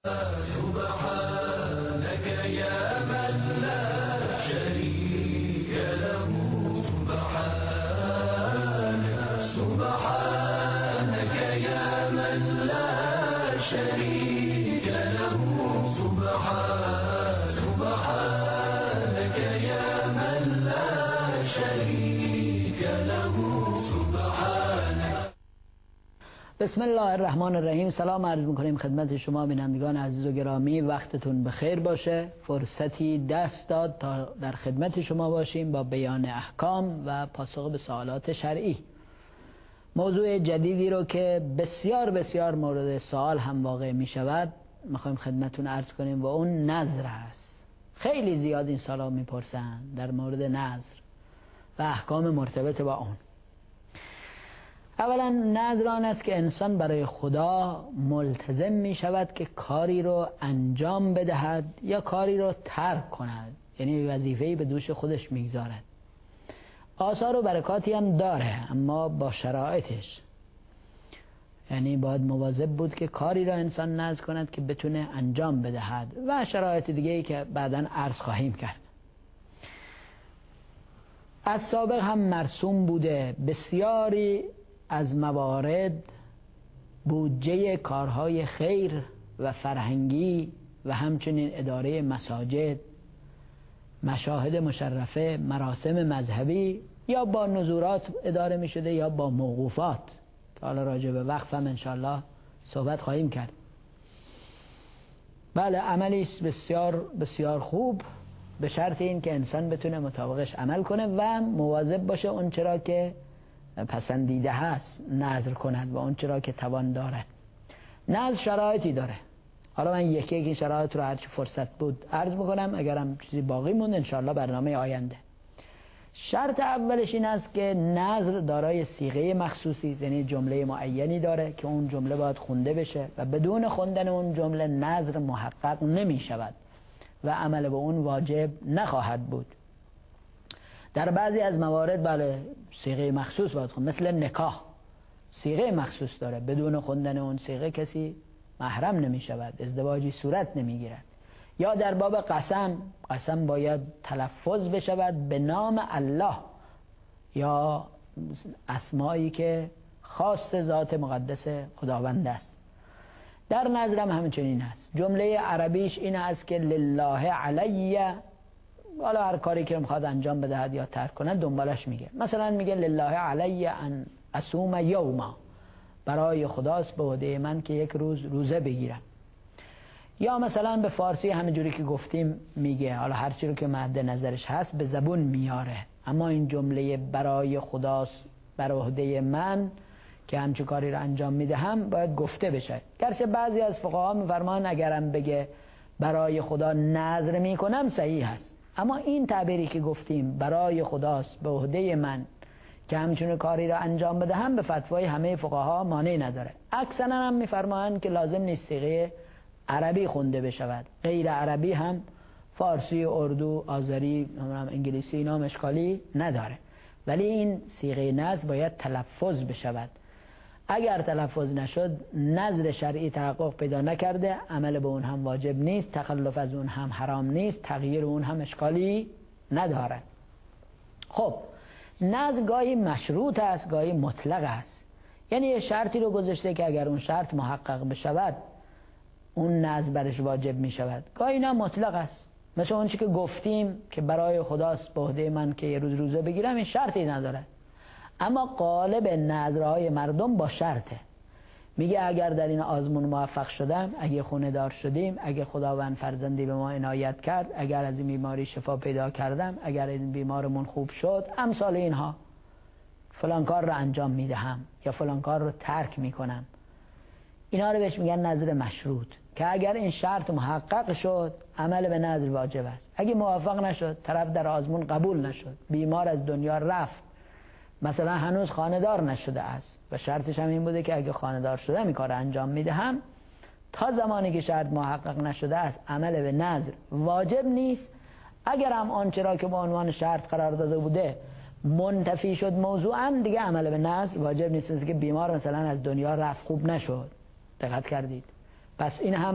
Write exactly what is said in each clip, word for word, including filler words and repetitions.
سبحانك يا من لا شريك له سبحانك سبحانك يا من لا شريك له سبحان سبحانك يا من لا شريك له سبحانك. بسم الله الرحمن الرحیم. سلام عرض میکنیم خدمت شما بینندگان عزیز و گرامی. وقتتون بخیر باشه. فرصتی دست داد تا در خدمت شما باشیم با بیان احکام و پاسخ به سوالات شرعی. موضوع جدیدی رو که بسیار بسیار مورد سوال هم واقع می شود میخوایم خدمتتون عرض کنیم و اون نذر هست. خیلی زیاد این سوالا میپرسن در مورد نذر و احکام مرتبط با اون. اولا نذر آن است که انسان برای خدا ملتزم می شود که کاری رو انجام بدهد یا کاری رو ترک کند، یعنی وظیفه‌ای به دوش خودش میگذارد. آثار و برکاتی هم داره اما با شرایطش، یعنی باید مواظب بود که کاری را انسان نذر کند که بتونه انجام بدهد و شرایط دیگه ای که بعداً عرض خواهیم کرد. از سابق هم مرسوم بوده بسیاری از موارد بودجه کارهای خیر و فرهنگی و همچنین اداره مساجد، مشاهد مشرفه، مراسم مذهبی یا با نذورات اداره می شده یا با موقوفات. حالا راجع به وقف هم انشاءالله صحبت خواهیم کرد. بله، عملی است بسیار بسیار خوب، به شرط این که انسان بتونه مطابقش عمل کنه و مواظب باشه اون چرا که پسندیده هست نذر کند و اون چرا که توان دارد. نذر شرایطی داره. حالا من یکی یکی شرایط رو هرچی فرصت بود عرض میکنم، اگرم چیزی باقی موند انشاءالله برنامه آینده. شرط اولش این است که نذر دارای صیغه مخصوصی است، یعنی جمله معینی داره که اون جمله باید خونده بشه و بدون خوندن اون جمله نذر محقق نمی شود و عمل به اون واجب نخواهد بود. در بعضی از موارد بله صیغه مخصوص باید خوند، مثل نکاح صیغه مخصوص داره، بدون خوندن اون صیغه کسی محرم نمی شود، ازدواجی صورت نمی گیرد. یا در باب قسم، قسم باید تلفظ بشود به نام الله یا اسمایی که خاص ذات مقدس خداوند است. در نظرم همچنین است. جمله عربیش این است که لله علی، حالا هر کاری که میخواد انجام بدهد یا ترک کنه دنبالش میگه. مثلا میگه لله علی ان اصوم یوما، برای خداست به عهده من که یک روز روزه بگیرم. یا مثلا به فارسی همینجوری که گفتیم میگه، حالا هر چی رو که مد نظرش هست به زبون میاره، اما این جمله برای خداست بر عهده من که همچه کاری رو انجام میدهم باید گفته بشه. گرچه بعضی از فقها میفرمان اگرم بگه برای خدا نذر میکنم صحیح هست، اما این تعبیری که گفتیم برای خداست به عهده من که همچون کاری را انجام بدهم به فتوای همه فقها مانع نداره. اکثرا هم میفرمایند که لازم نیست صیغه عربی خونده بشود، غیر عربی هم فارسی، اردو، آذری، انگلیسی اینا اشکالی نداره، ولی این صیغه نذر باید تلفظ بشود. اگر تلفظ نشد نذر شرعی تحقق پیدا نکرده، عمل به اون هم واجب نیست، تخلف از اون هم حرام نیست، تغییر اون هم اشکالی نداره. خب نذر گاهی مشروط است، گاهی مطلق است، یعنی یه شرطی رو گذاشته که اگر اون شرط محقق بشود اون نذر برش واجب می شود. گاهی نه مطلق است، مثل اون چی که گفتیم که برای خداست به عهده من که یه روز روزه بگیرم، این شرطی نداره. اما غالب نذرهای مردم با شرطه. میگه اگر در این آزمون موفق شدم، اگه خونه دار شدیم، اگه خداوند فرزندی به ما عنایت کرد، اگر از این بیماری شفا پیدا کردم، اگر این بیمارمون خوب شد، امثال اینها، فلان کار رو انجام میدهم یا فلان کار رو ترک میکنم. اینا رو بهش میگن نذر مشروط، که اگر این شرط محقق شد عمل به نذر واجب است. اگه موفق نشد، طرف در آزمون قبول نشد، بیمار از دنیا رفت، مثلا هنوز خانه‌دار نشده است و شرطش هم این بوده که اگه خانه‌دار شده این کار انجام میدهم، تا زمانی که شرط محقق نشده است عمل به نذر واجب نیست. اگر هم آنچه را که به عنوان شرط قرار داده بوده منتفی شد موضوعا، دیگه عمل به نذر واجب نیست. که بیمار مثلا از دنیا رفت، خوب نشد، دقت کردید؟ پس این هم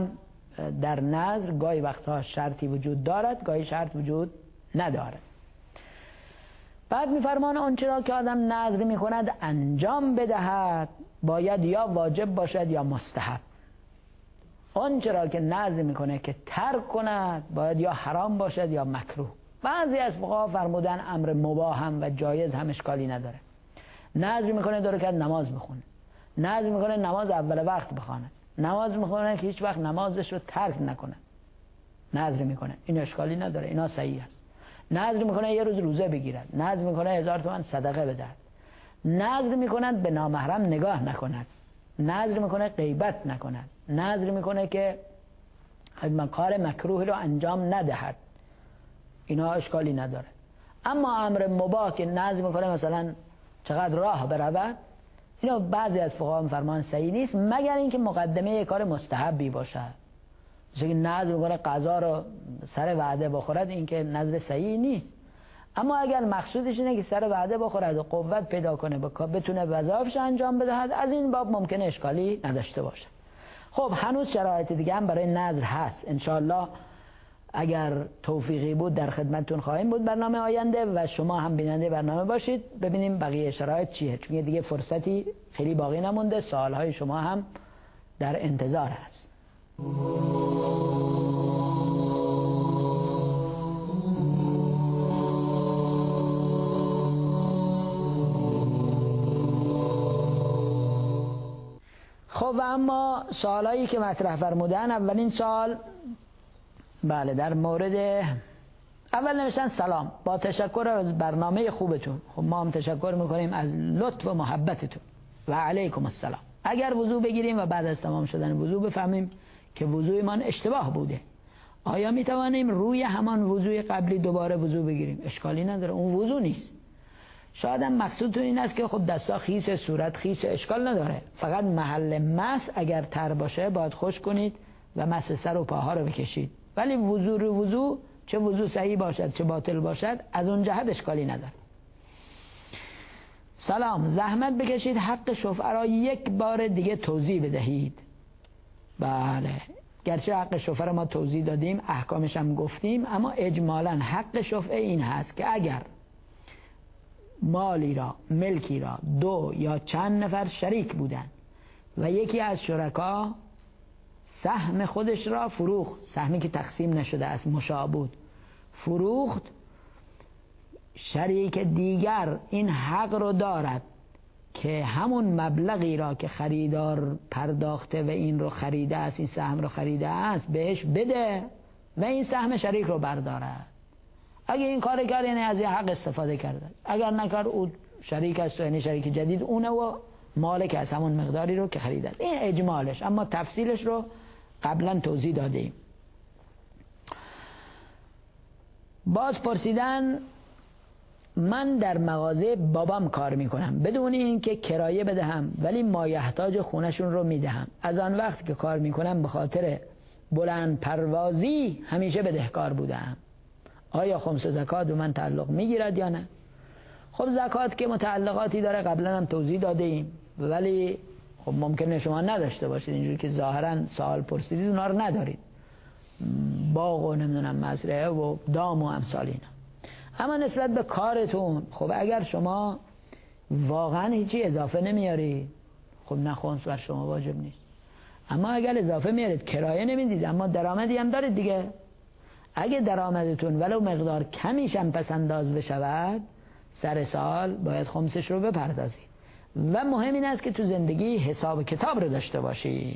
در نذر گاهی وقتها شرطی وجود دارد، گاهی شرط وجود ندارد. بعد میفرمان آنچه را که آدم نذر میکند انجام بدهد باید یا واجب باشد یا مستحب. آنچه را که نذر میکنه که ترک کند باید یا حرام باشد یا مکروه. بعضی از فقها فرمودن امر مباح هم و جایز هم اشکالی نداره. نذر میکنه دو رکعت نماز بخونه، نذر میکنه نماز اول وقت بخونه، نماز میکنه که هیچ وقت نمازش رو ترک نکنه، نذر میکنه، این اشکالی نداره، اینا صحیح است. نذر میکنه یه روز روزه بگیرد، نذر میکنه هزار تومان صدقه بدهد، نذر میکند به نامحرم نگاه نکند، نذر میکنه غیبت نکند، نذر میکنه که کار مکروه رو انجام ندهد، اینا اشکالی نداره. اما امر مباح که نذر میکنه مثلا چقدر راه برود، اینا بعضی از فقها فرمان صحیح نیست مگر اینکه مقدمه یک کار مستحبی باشد. مثل که نذر میکنه غذا رو سر وعده بخورد، این که نذر صحیح نیست. اما اگر مقصودش اینه که سر وعده بخورد و قوت پیدا کنه بتونه وظایفش انجام بدهد، از این باب ممکنه اشکالی نداشته باشه. خب هنوز شرایط دیگه هم برای نذر هست. انشاءالله اگر توفیقی بود در خدمتتون خواهیم بود برنامه آینده و شما هم بیننده برنامه باشید ببینیم بقیه شرایط چیه، چون دیگه فرصتی خیلی باقی نمونده، سوالهای شما هم در انتظار هست. خب اما سوالایی که مطرح فرمودن، اولین سوال بله در مورد اول نوشتن سلام با تشکر از برنامه خوبتون. خب ما هم تشکر میکنیم از لطف و محبتتون و علیکم السلام. اگر وضو بگیریم و بعد از تمام شدن وضو بفهمیم که وضوی من اشتباه بوده، آیا میتوانیم روی همان وضوی قبلی دوباره وضو بگیریم؟ اشکالی نداره، اون وضو نیست. شاید هم مقصودتون این است که خب دستا خیس، صورت خیس، اشکال نداره، فقط محل مس اگر تر باشه باید خشک کنید و مس سر و پاها رو بکشید. ولی وضو رو وضو، چه وضو صحیح باشد چه باطل باشد، از اون جهت اشکالی نداره. سلام، زحمت بکشید حق شفعه را یک بار دیگه توضیح بدهید. بله، گرچه حق شفعه را ما توضیح دادیم، احکامش هم گفتیم، اما اجمالا حق شفعه این هست که اگر مالی را، ملکی را دو یا چند نفر شریک بودن و یکی از شرکا سهم خودش را فروخت، سهمی که تقسیم نشده است مشاع بود، فروخت، شریک دیگر این حق رو دارد که همون مبلغی را که خریدار پرداخته و این رو خریده است، این سهم رو خریده است، بهش بده و این سهم شریک رو بردارد. اگه این کار کرد یعنی از این حق استفاده کرده، اگر نکرد او شریک است، یعنی شریک جدید اونه و مالک از همون مقداری رو که خریده است. این اجمالش، اما تفصیلش رو قبلا توضیح دادیم. باز پرسیدن من در مغازه بابام کار میکنم بدون اینکه کرایه بدهم ولی مایحتاج خونشون رو میدهم، از آن وقت که کار میکنم به خاطر بلند پروازی همیشه بدهکار بودم، آیا خمس زکات به من تعلق میگیرد یا نه؟ خب زکات که متعلقاتی داره قبلا هم توضیح داده ایم، ولی خب ممکنه شما نداشته باشید، اینجوری که ظاهرا سوال پرسیدید اونا رو ندارید، باغ و نمیدونم مزرعه و دام و امثال اینا. اما نسبت به کارتون، خب اگر شما واقعا هیچی اضافه نمیارید، خب نه خمس بر شما واجب نیست. اما اگر اضافه میارید، کرایه نمیدید اما درآمدی هم دارید دیگه، اگه درآمدتون ولو مقدار کمیش هم پس انداز بشود، سر سال باید خمسش رو بپردازید. و مهم این است که تو زندگی حساب کتاب رو داشته باشید.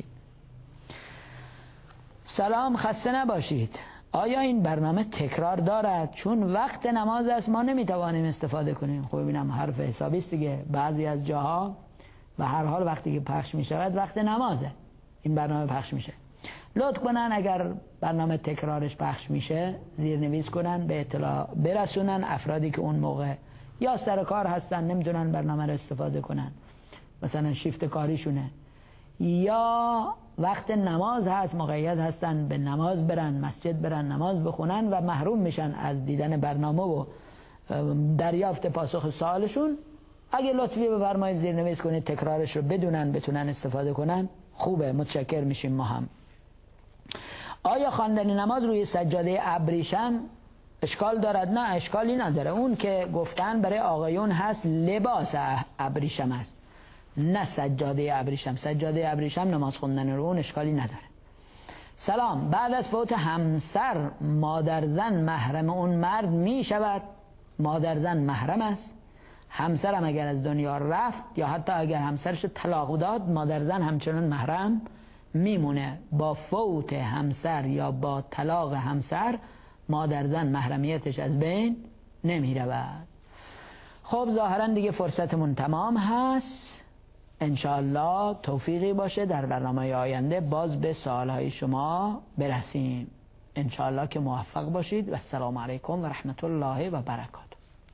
سلام، خسته نباشید. آیا این برنامه تکرار دارد؟ چون وقت نماز است ما نمیتوانیم استفاده کنیم. خب ببینم حرف حسابی است دیگه، بعضی از جاها به هر حال وقتی که پخش میشود وقت نمازه این برنامه پخش میشه. لطف کنن اگر برنامه تکرارش پخش میشه زیرنویس کنن، به اطلاع برسونن افرادی که اون موقع یا سر کار هستن نمیتونن برنامه رو استفاده کنن، مثلا شیفت کاریشونه، یا وقت نماز هست مقید هستن به نماز برن، مسجد برن نماز بخونن و محروم میشن از دیدن برنامه و دریافت پاسخ سوالشون. اگه لطفی بفرمایید زیرنویس کنید تکرارش رو بدونن بتونن استفاده کنن، خوبه، متشکر میشیم ما هم. آیا خواندن نماز روی سجاده ابریشم اشکال دارد؟ نه، اشکالی نداره. اون که گفتن برای آقایون هست لباس ابریشم است، نه سجاده ابریشم. سجاده ابریشم نماز خوندن رو اون اشکالی نداره. سلام، بعد از فوت همسر مادر زن محرم اون مرد می شود؟ مادر زن محرم است. همسرم اگر از دنیا رفت یا حتی اگر همسرش طلاق داد، مادر زن همچنان محرم میمونه. با فوت همسر یا با طلاق همسر مادر زن محرمیتش از بین نمی رود. خب ظاهرا دیگه فرصتمون تمام هست. انشاءالله توفیقی باشه در برنامه آینده باز به سوالهای شما برسیم. انشاءالله که موفق باشید و السلام علیکم و رحمت الله و برکاته.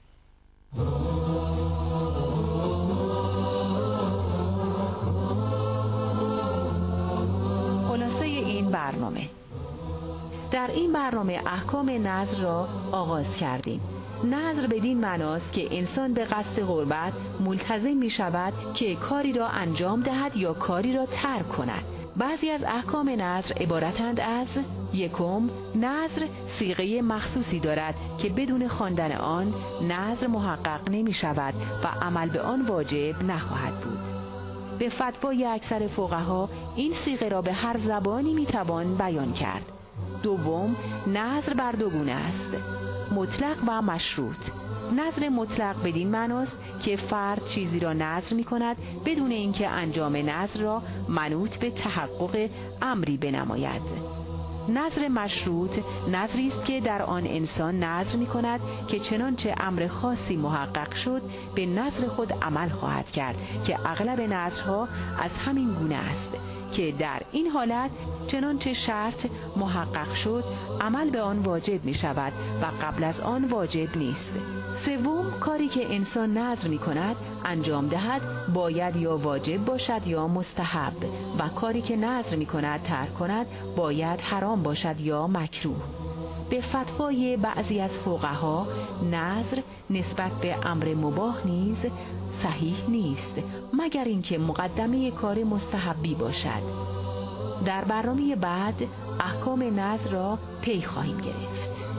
خلاصه این برنامه: در این برنامه احکام نذر را آغاز کردیم. نذر بدین معناست که انسان به قصد قربت ملتزم می شود که کاری را انجام دهد یا کاری را ترک کند. بعضی از احکام نذر عبارتند از: یکم، نذر صیغه مخصوصی دارد که بدون خواندن آن نذر محقق نمی شود و عمل به آن واجب نخواهد بود. به فتوای اکثر فقها این صیغه را به هر زبانی می توان بیان کرد. دوم، نذر بر دو گونه است: مطلق و مشروط. نذر مطلق بدین معناست که فرد چیزی را نذر می کند بدون اینکه انجام نذر را منوط به تحقق امری بنماید. نذر مشروط نذری است که در آن انسان نذر می کند که چنانچه امر خاصی محقق شد به نذر خود عمل خواهد کرد، که اغلب نذرها از همین گونه است که در این حالت چنانچه شرط محقق شد عمل به آن واجب می شود و قبل از آن واجب نیست. سوم، کاری که انسان نذر می کند انجام دهد باید یا واجب باشد یا مستحب، و کاری که نذر می کند ترک کند باید حرام باشد یا مکروه. به فتوای بعضی از فقها نذر نسبت به امر مباح نیز صحیح نیست، مگر اینکه مقدمه کار مستحبی باشد. در برنامه بعد احکام نذر را پی خواهیم گرفت.